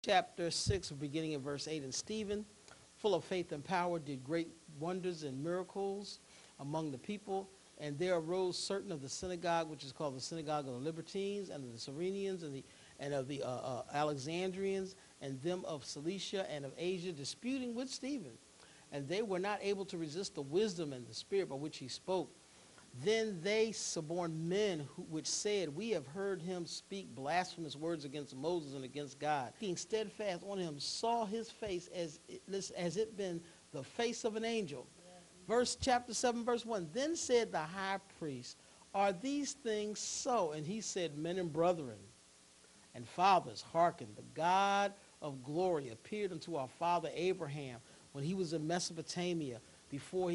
chapter 6, beginning in verse 8. And Stephen, full of faith and power, did great wonders and miracles among the people. And there arose certain of the synagogue, which is called the synagogue of the Libertines, and of the Cyrenians, and of the Alexandrians, and them of Cilicia and of Asia, disputing with Stephen. And they were not able to resist the wisdom and the spirit by which he spoke. Then they suborned men which said, We have heard him speak blasphemous words against Moses and against God. Being steadfast on him, saw his face as it been the face of an angel. Chapter 7, verse 1. Then said the high priest, Are these things so? And he said, Men and brethren and fathers, hearken. The God of glory appeared unto our father Abraham when he was in Mesopotamia before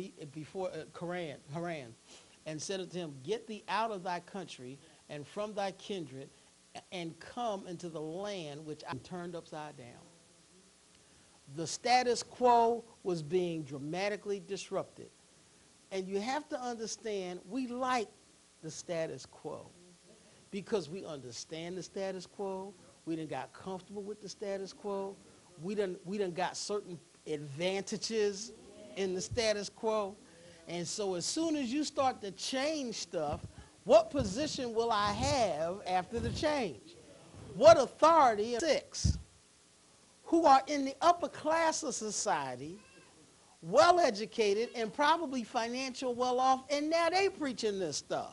Haran, and said unto him, Get thee out of thy country and from thy kindred, and come into the land which I turned upside down. The status quo was being dramatically disrupted. And you have to understand, we like the status quo because we understand the status quo. We done got comfortable with the status quo. We done got certain advantages in the status quo. And so as soon as you start to change stuff, what position will I have after the change? What authority? 6, who are in the upper class of society, well-educated and probably financial well-off, and now they preaching this stuff.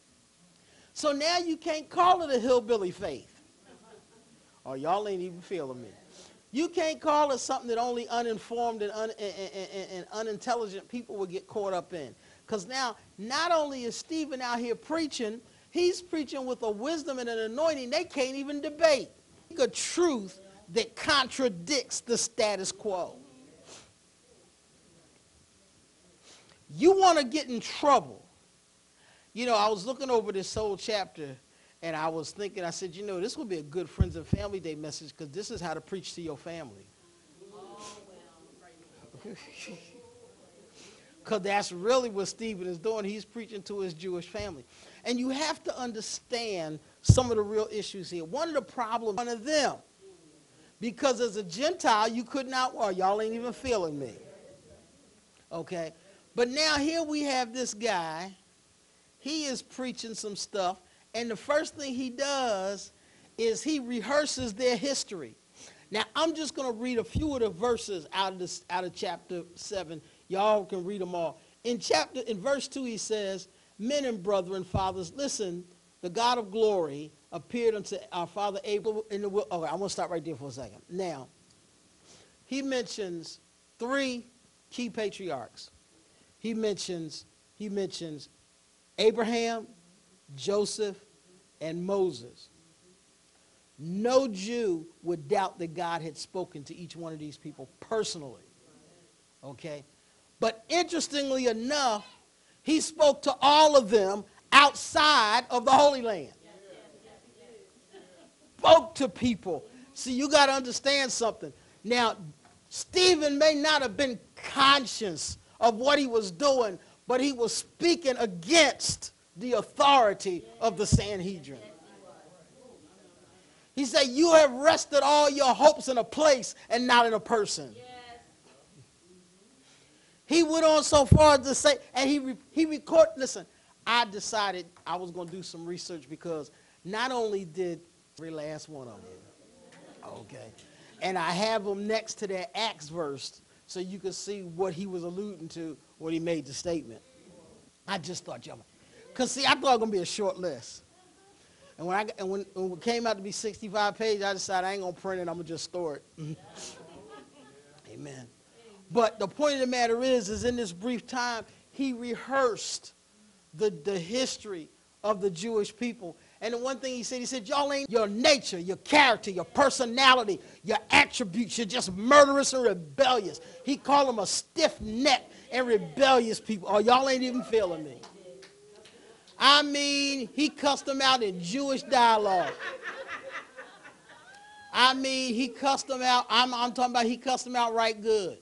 So now you can't call it a hillbilly faith. Oh, y'all ain't even feeling me. You can't call it something that only uninformed and unintelligent people will get caught up in. Because now, not only is Stephen out here preaching, he's preaching with a wisdom and an anointing they can't even debate. A truth that contradicts the status quo. You want to get in trouble. You know, I was looking over this whole chapter, and I was thinking, I said, this would be a good Friends and Family Day message, because this is how to preach to your family. Because that's really what Stephen is doing. He's preaching to his Jewish family. And you have to understand some of the real issues here. One of the problems, one of them, because as a Gentile, you could not, well, y'all ain't even feeling me. Okay? But now here we have this guy. He is preaching some stuff. And the first thing he does is he rehearses their history. Now, I'm just going to read a few of the verses out of chapter 7. Y'all can read them all. In verse 2, he says, Men and brethren, fathers, listen, the God of glory appeared unto our father Abraham in the wilderness. Okay, I'm going to stop right there for a second. Now, he mentions 3 key patriarchs. He mentions Abraham, Joseph, and Moses. No Jew would doubt that God had spoken to each one of these people personally. Okay? But interestingly enough, he spoke to all of them outside of the Holy Land. Spoke to people. See, you got to understand something. Now, Stephen may not have been conscious of what he was doing, but he was speaking against the authority of the Sanhedrin. He said, you have rested all your hopes in a place and not in a person. He went on so far as to say, and he recorded, listen, I decided I was going to do some research because not only did every last one of them, okay, and I have them next to that Acts verse so you can see what he was alluding to when he made the statement. I just thought y'all, because see, I thought it was going to be a short list. And when it came out to be 65 pages, I decided I ain't going to print it, I'm going to just store it. Amen. But the point of the matter is in this brief time, he rehearsed the history of the Jewish people. And the one thing he said, y'all ain't your nature, your character, your personality, your attributes. You're just murderous and rebellious. He called them a stiff-necked and rebellious people. Oh, y'all ain't even feeling me. I mean, he cussed them out in Jewish dialogue. I mean, he cussed them out. I'm talking about he cussed them out right good.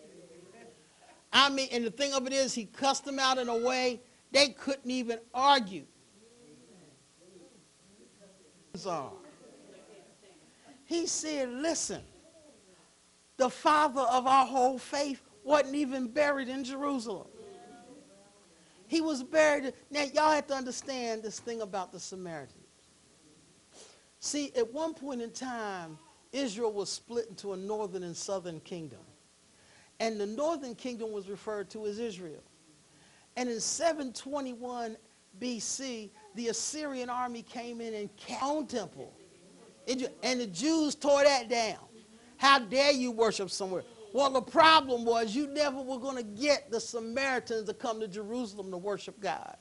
I mean, and the thing of it is, he cussed them out in a way they couldn't even argue. He said, listen, the father of our whole faith wasn't even buried in Jerusalem. He was buried. Now, y'all have to understand this thing about the Samaritans. See, at one point in time, Israel was split into a northern and southern kingdom. And the northern kingdom was referred to as Israel. And in 721 BC, the Assyrian army came in and own temple. And the Jews tore that down. How dare you worship somewhere? Well, the problem was you never were going to get the Samaritans to come to Jerusalem to worship God.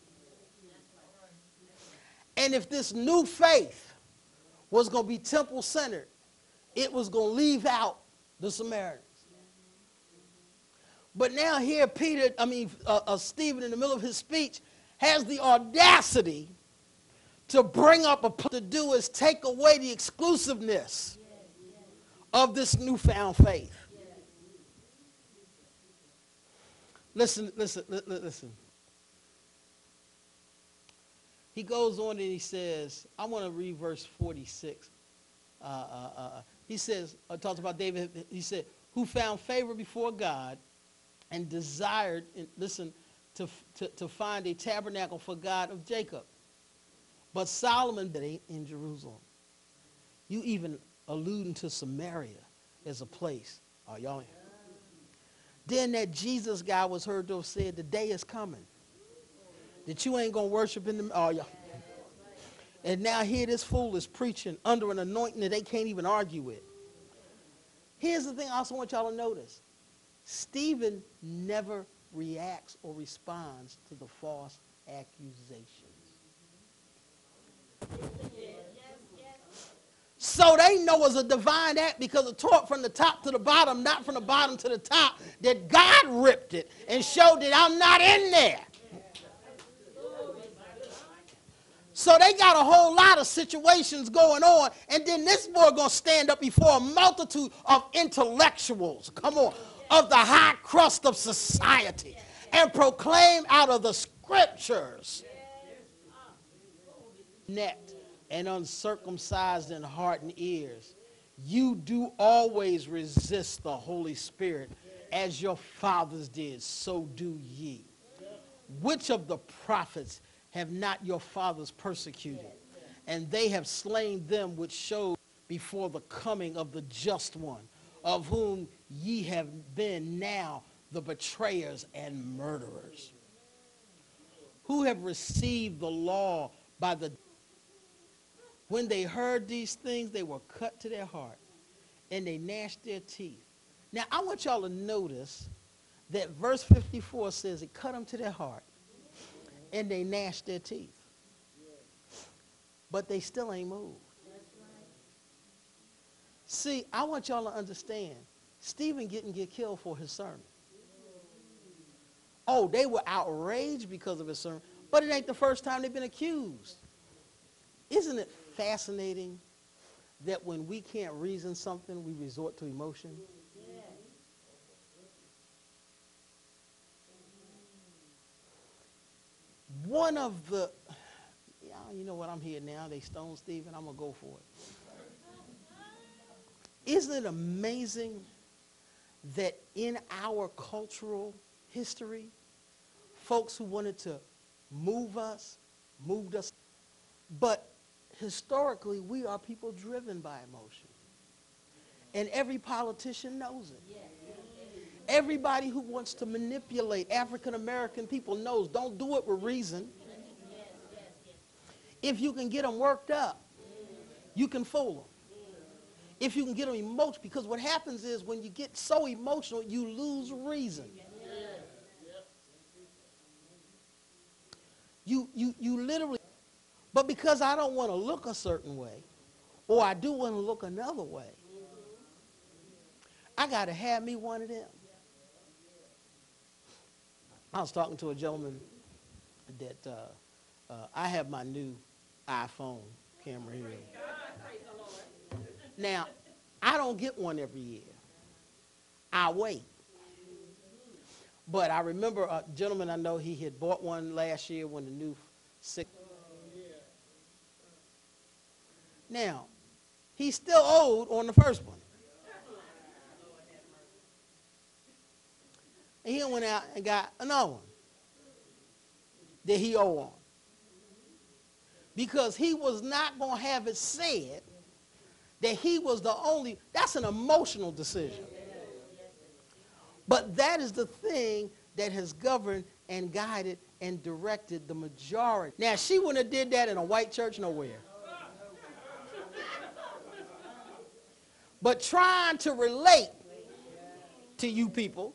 And if this new faith was going to be temple-centered, it was going to leave out the Samaritans. But now here Stephen, in the middle of his speech, has the audacity to bring up to do is take away the exclusiveness of this newfound faith. Listen. He goes on and he says, I want to read verse 46. He says, talks about David, he said, who found favor before God and desired, to find a tabernacle for God of Jacob. But Solomon in Jerusalem. You even alluding to Samaria as a place. Are y'all in? Then that Jesus guy was heard to have said, the day is coming that you ain't going to worship in the, y'all. And now here this fool is preaching under an anointing that they can't even argue with. Here's the thing I also want y'all to notice. Stephen never reacts or responds to the false accusations. So they know it's a divine act because it taught from the top to the bottom, not from the bottom to the top, that God ripped it and showed that I'm not in there. So they got a whole lot of situations going on, and then this boy going to stand up before a multitude of intellectuals, come on, of the high crust of society, and proclaim out of the scriptures, necked and uncircumcised in heart and ears, you do always resist the Holy Spirit, as your fathers did, so do ye. Which of the prophets have not your fathers persecuted? And they have slain them which showed before the coming of the just one, of whom ye have been now the betrayers and murderers, who have received the law by the... When they heard these things, they were cut to their heart, and they gnashed their teeth. Now, I want y'all to notice that verse 54 says it cut them to their heart, and they gnashed their teeth. But they still ain't moved. See, I want y'all to understand, Stephen didn't get killed for his sermon. Oh, they were outraged because of his sermon, but it ain't the first time they've been accused. Isn't it fascinating that when we can't reason something, we resort to emotion? One of the, you know what, I'm here now, they stoned Stephen, I'm going to go for it. Isn't it amazing that in our cultural history, folks who wanted to moved us, but historically, we are people driven by emotion. And every politician knows it. Everybody who wants to manipulate African American people knows, don't do it with reason. If you can get them worked up, you can fool them. If you can get them emotional, because what happens is when you get so emotional, you lose reason. You literally, but because I don't want to look a certain way, or I do want to look another way, I got to have me one of them. I was talking to a gentleman that I have my new iPhone camera here. Now, I don't get one every year. I wait. But I remember a gentleman I know, he had bought one last year when the new 6. Now, he still owed on the first one. And he went out and got another one that he owed on. Because he was not going to have it said that he was the only. That's an emotional decision. But that is the thing that has governed and guided and directed the majority. Now, she wouldn't have did that in a white church nowhere. But trying to relate to you people,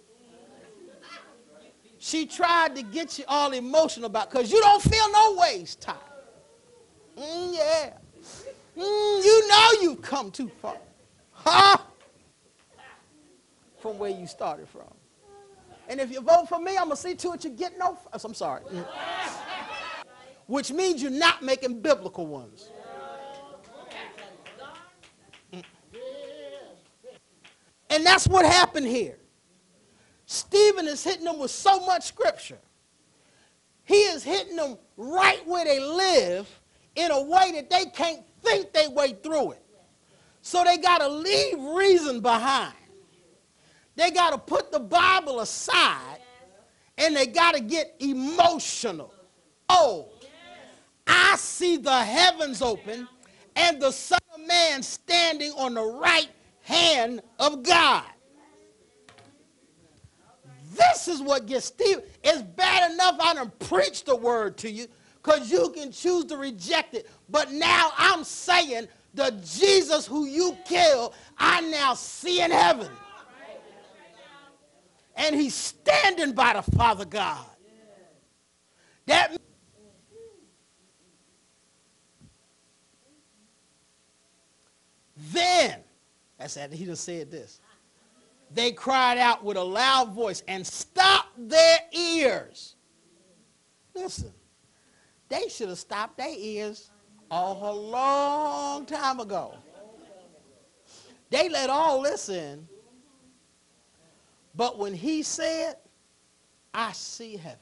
she tried to get you all emotional about, because you don't feel no ways, Ty. Yeah. You know you've come too far. Huh? From where you started from. And if you vote for me, I'm going to see to it you get no. I'm sorry. Which means you're not making biblical ones. And that's what happened here. Stephen is hitting them with so much scripture. He is hitting them right where they live in a way that they can't think their way through it. So they got to leave reason behind. They got to put the Bible aside, and they got to get emotional. Oh, I see the heavens open and the Son of Man standing on the right hand of God. This is what gets Stephen. It's bad enough I done preached the word to you, because you can choose to reject it. But now I'm saying the Jesus who you killed, I now see in heaven. And he's standing by the Father God. Then, that's after he just said this, they cried out with a loud voice and stopped their ears. Listen, they should have stopped their ears a long time ago. They let all this in. But when he said, I see heaven.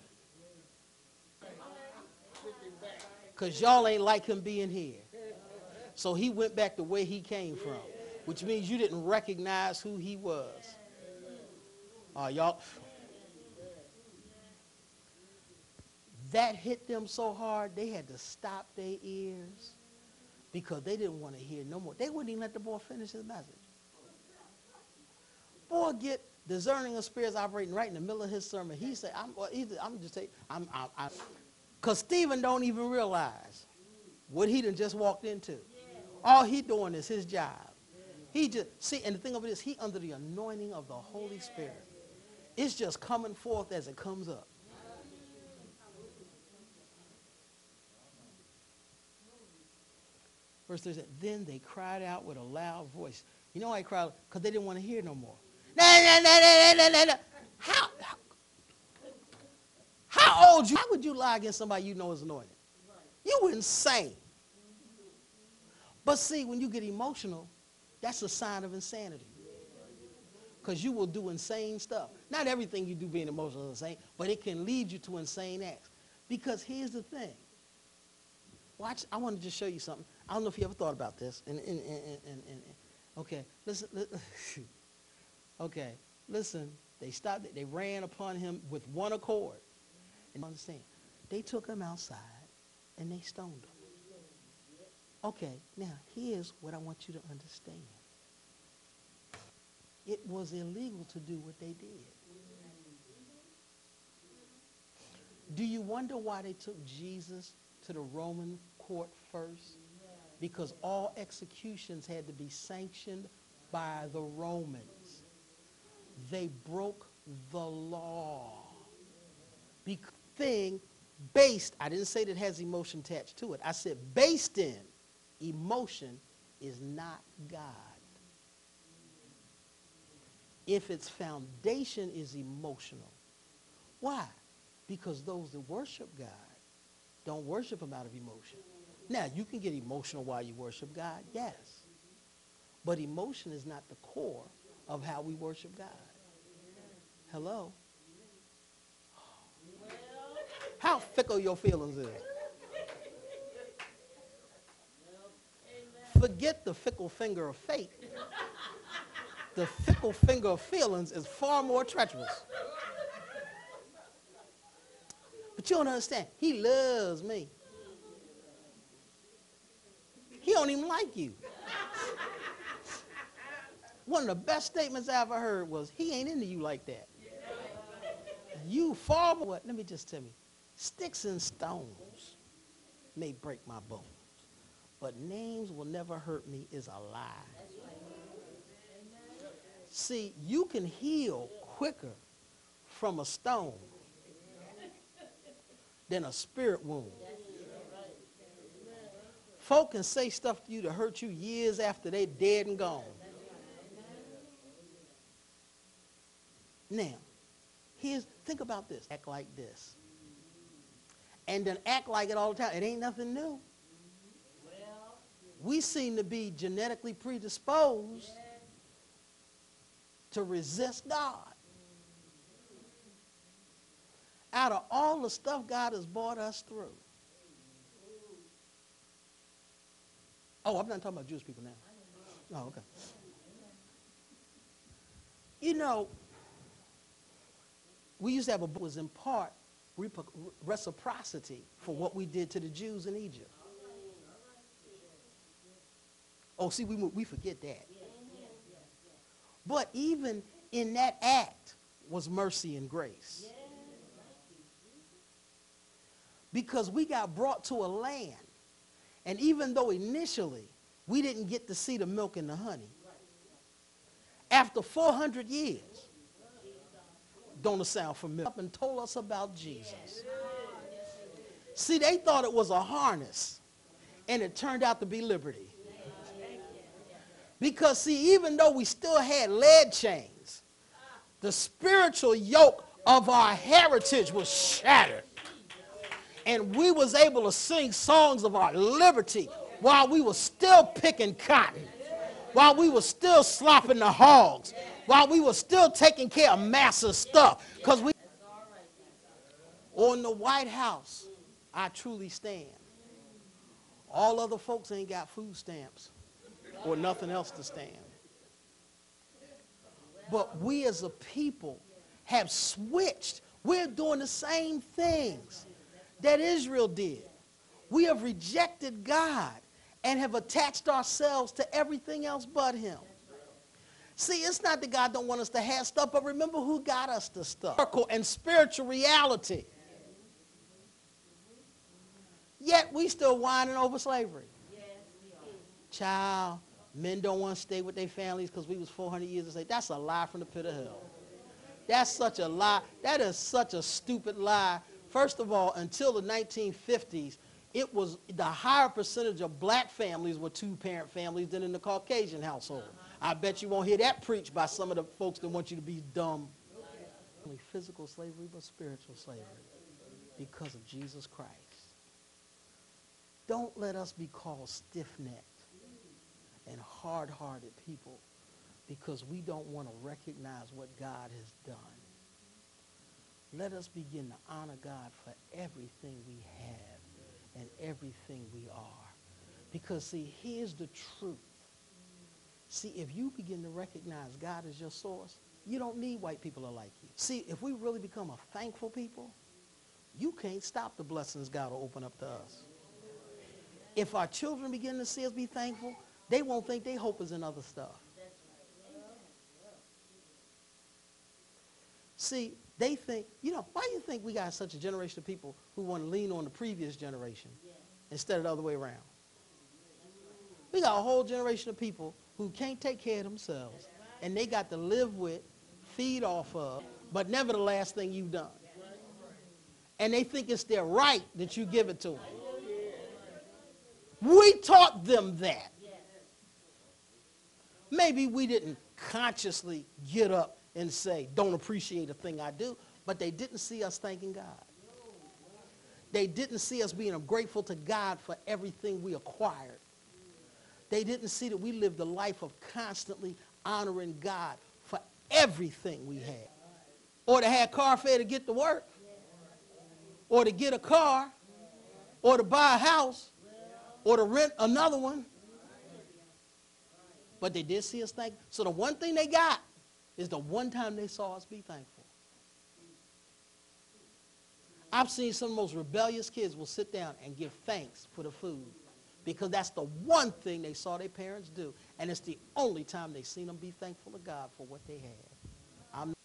Because y'all ain't like him being here. So he went back the way he came from, which means you didn't recognize who he was. Y'all. That hit them so hard, they had to stop their ears because they didn't want to hear no more. They wouldn't even let the boy finish his message. Boy, get discerning of spirits operating right in the middle of his sermon. He said, I'm just saying, because Stephen don't even realize what he done just walked into. All he doing is his job. He just, see, and the thing of it is, he under the anointing of the Holy Spirit. It's just coming forth as it comes up. Verse 3 said, then they cried out with a loud voice. You know why they cried? Because they didn't want to hear no more. How old you? How would you lie against somebody you know is anointed? You insane. But see, when you get emotional, that's a sign of insanity. Because you will do insane stuff. Not everything you do being emotional is insane, but it can lead you to insane acts. Because here's the thing. Watch, I want to just show you something. I don't know if you ever thought about this. Okay, listen. Okay, listen. They stopped. They ran upon him with one accord. And understand, they took him outside and they stoned him. Okay, now here's what I want you to understand. It was illegal to do what they did. Do you wonder why they took Jesus to the Roman court first? Because all executions had to be sanctioned by the Romans. They broke the law. Thing based, I didn't say that has emotion attached to it. I said based in emotion is not God. If its foundation is emotional. Why? Because those that worship God don't worship him out of emotion. Now, you can get emotional while you worship God, yes. But emotion is not the core of how we worship God. Hello? How fickle your feelings is. forget the fickle finger of fate. The fickle finger of feelings is far more treacherous. But you don't understand. He loves me. He don't even like you. One of the best statements I ever heard was, he ain't into you like that. You far more. Let me just tell you, sticks and stones may break my bones, but names will never hurt me is a lie. See, you can heal quicker from a stone than a spirit wound. Folk can say stuff to you to hurt you years after they're dead and gone. Now, think about this. Act like this. And then act like it all the time. It ain't nothing new. We seem to be genetically predisposed to resist God. Out of all the stuff God has brought us through. Oh, I'm not talking about Jewish people now. Oh, okay. You know, we used to have a book that was in part reciprocity for what we did to the Jews in Egypt. Oh, see, we forget that. But even in that act was mercy and grace. Because we got brought to a land, and even though initially we didn't get to see the milk and the honey, after 400 years, don't it sound familiar? Up and told us about Jesus. See, they thought it was a harness, and it turned out to be liberty. Because, see, even though we still had lead chains, the spiritual yoke of our heritage was shattered. And we was able to sing songs of our liberty while we were still picking cotton, while we were still slopping the hogs, while we were still taking care of massive stuff. Because we, on the White House, I truly stand. All other folks ain't got food stamps or nothing else to stand. But we as a people have switched. We're doing the same things that Israel did. We have rejected God and have attached ourselves to everything else but him. See, it's not that God don't want us to have stuff, but remember who got us the stuff. And spiritual reality. Yet we still whining over slavery. Child, men don't want to stay with their families because we was 400 years of slavery. That's a lie from the pit of hell. That's such a lie. That is such a stupid lie. First of all, until the 1950s, it was the higher percentage of black families were two-parent families than in the Caucasian household. I bet you won't hear that preached by some of the folks that want you to be dumb. Only physical slavery, but spiritual slavery because of Jesus Christ. Don't let us be called stiff-necked and hard-hearted people because we don't want to recognize what God has done. Let us begin to honor God for everything we have and everything we are. Because, see, here's the truth. See, if you begin to recognize God as your source, you don't need white people to like you. See, if we really become a thankful people, you can't stop the blessings God will open up to us. If our children begin to see us be thankful, they won't think their hope is in other stuff. See, they think, you know, why do you think we got such a generation of people who want to lean on the previous generation instead of the other way around? We got a whole generation of people who can't take care of themselves, and they got to live with, feed off of, but never the last thing you've done. And they think it's their right that you give it to them. We taught them that. Maybe we didn't consciously get up and say, don't appreciate a thing I do, but they didn't see us thanking God. They didn't see us being grateful to God for everything we acquired. They didn't see that we lived a life of constantly honoring God for everything we had. Or to have car fare to get to work, or to get a car, or to buy a house, or to rent another one. But they did see us thank. So the one thing they got is the one time they saw us be thankful. I've seen some of the most rebellious kids will sit down and give thanks for the food because that's the one thing they saw their parents do. And it's the only time they've seen them be thankful to God for what they had. I'm